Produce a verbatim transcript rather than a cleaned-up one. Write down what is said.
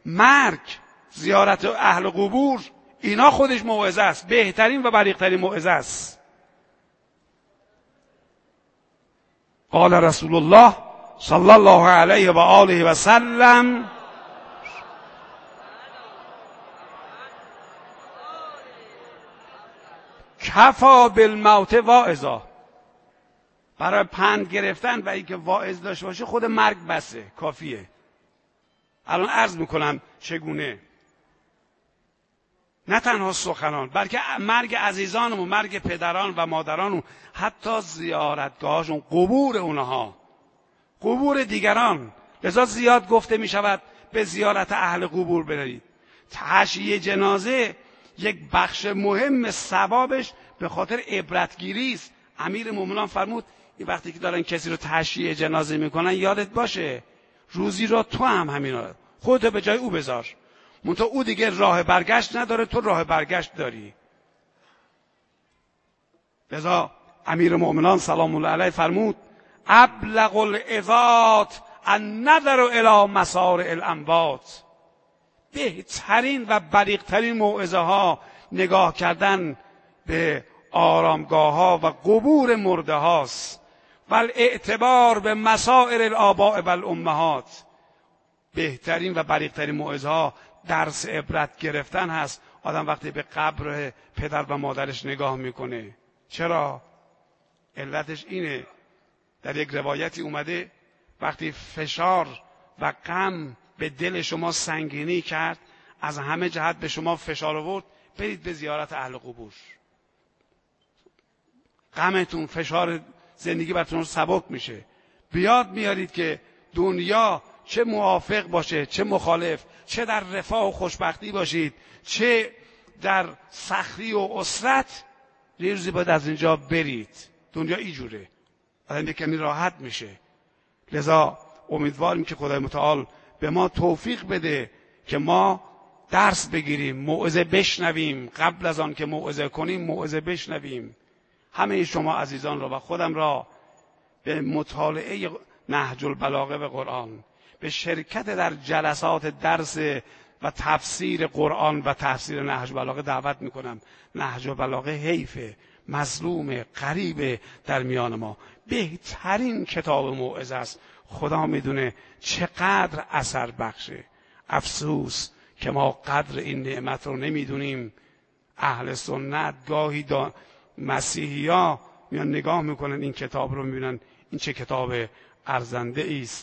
مرگ، زیارت اهل قبور، اینا خودش موعظه است، بهترین و بلیغترین موعظه است. قال رسول الله صلی الله علیه و آله و سلم کفا بالموت واعظا. برای پند گرفتن و اینکه واعظ داشته باشه خود مرگ بسه، کافیه. الان عرض میکنم چگونه. نه تنها سخنان، بلکه مرگ عزیزانمون، مرگ پدران و مادرانمون، حتی زیارتگاهشون، قبور اونها، قبور دیگران. لذا زیاد گفته می شود به زیارت اهل قبور برید. تحشیه جنازه یک بخش مهم ثوابش به خاطر عبرتگیری است. امیر مومنان فرمود این وقتی که دارن کسی رو تحشیه جنازه میکنن یادت باشه روزی رو تو هم همینا خودت به جای او بذار، منتها او دیگه راه برگشت نداره، تو راه برگشت داری. لذا امیر مومنان سلام الله علیه فرمود ابلغ العظات النظر الی مسارع الاموات. بهترین و بلیغترین موعظه ها نگاه کردن به آرامگاه ها و قبور مرده هاست. و الاعتبار به مسائر الآباء و الامهات. بهترین و بلیغترین موعظه ها درس عبرت گرفتن هست. آدم وقتی به قبر پدر و مادرش نگاه میکنه. چرا؟ علتش اینه، در یک روایتی اومده وقتی فشار و غم به دل شما سنگینی کرد، از همه جهت به شما فشار آورد، برید به زیارت اهل قبور. غمتون، فشار زندگی براتون سبک میشه. بیاد میارید که دنیا چه موافق باشه چه مخالف، چه در رفاه و خوشبختی باشید چه در سختی و عسرت، یه روزی باید از اینجا برید. دنیا اینجوره، آدم کمی راحت میشه. لذا امیدواریم که خدای متعال به ما توفیق بده که ما درس بگیریم، موعظه بشنویم، قبل از آن که موعظه کنیم موعظه بشنویم. همه شما عزیزان را و خودم را به مطالعه نهج البلاغه و قرآن، به شرکت در جلسات درس و تفسیر قرآن و تفسیر نهج البلاغه دعوت میکنم. نهج البلاغه حیفه، مظلوم، غریبه در میان ما. بهترین کتاب موعظه است. خدا میدونه چقدر اثر بخشه. افسوس که ما قدر این نعمت رو نمیدونیم. اهل سنت گاهی دا مسیحی ها میان نگاه میکنن این کتاب رو، میبینن این چه کتاب ارزنده است.